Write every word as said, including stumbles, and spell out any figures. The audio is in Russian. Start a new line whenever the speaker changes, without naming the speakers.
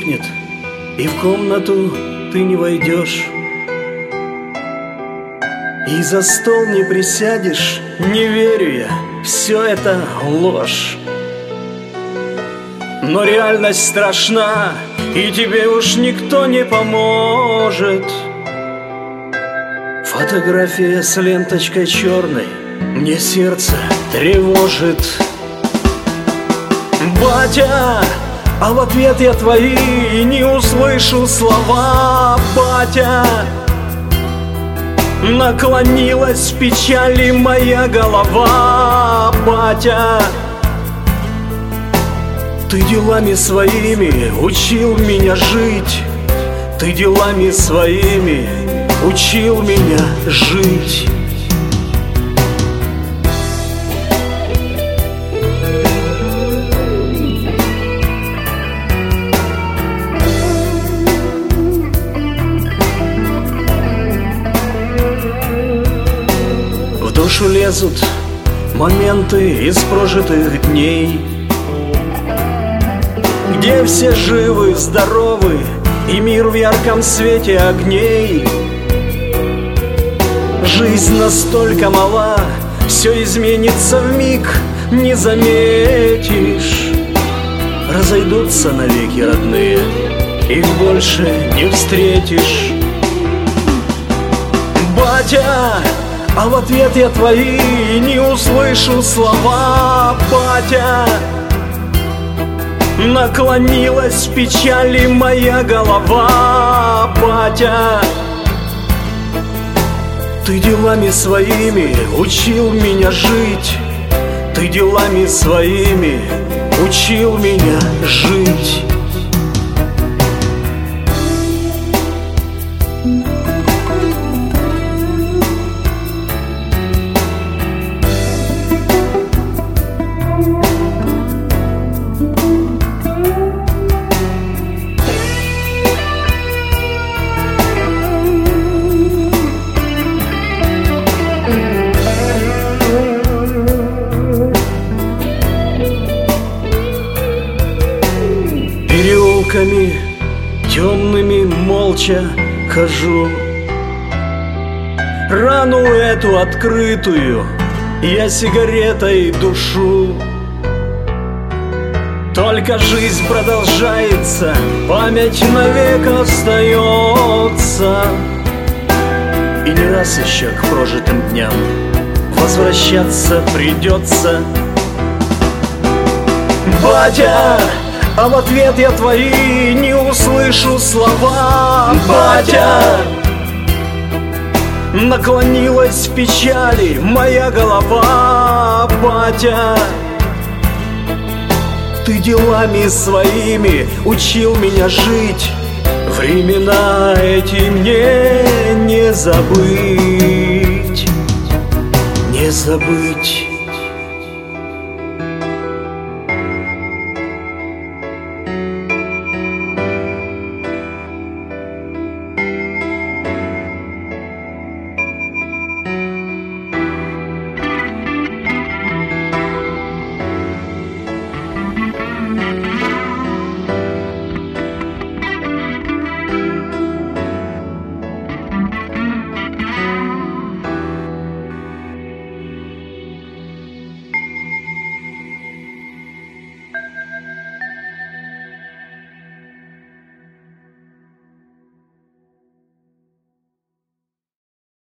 стукнет, и в комнату ты не войдешь, и за стол не присядешь. Не верю я, все это ложь. Но реальность страшна, и тебе уж никто не поможет. Фотография с ленточкой черной мне сердце тревожит. Батя, а в ответ я твои не услышу слова. Батя, наклонилась в печали моя голова. Батя, ты делами своими учил меня жить. Ты делами своими учил меня жить. В душу лезут моменты из прожитых дней, где все живы, здоровы, и мир в ярком свете огней. Жизнь настолько мала, все изменится вмиг, не заметишь. Разойдутся навеки родные, их больше не встретишь. Батя, а в ответ я твои не услышу слова. Батя, наклонилась в печали моя голова. Батя, ты делами своими учил меня жить. Ты делами своими учил меня жить. Переулками темными молча хожу. Рану эту открытую я сигаретой душу. Только жизнь продолжается, память навек остается. И не раз еще к прожитым дням возвращаться придется. Батя, а в ответ я твои не услышу слова. Батя, наклонилась в печали моя голова. Батя, ты делами своими учил меня жить. Времена эти мне не забыть, не забыть.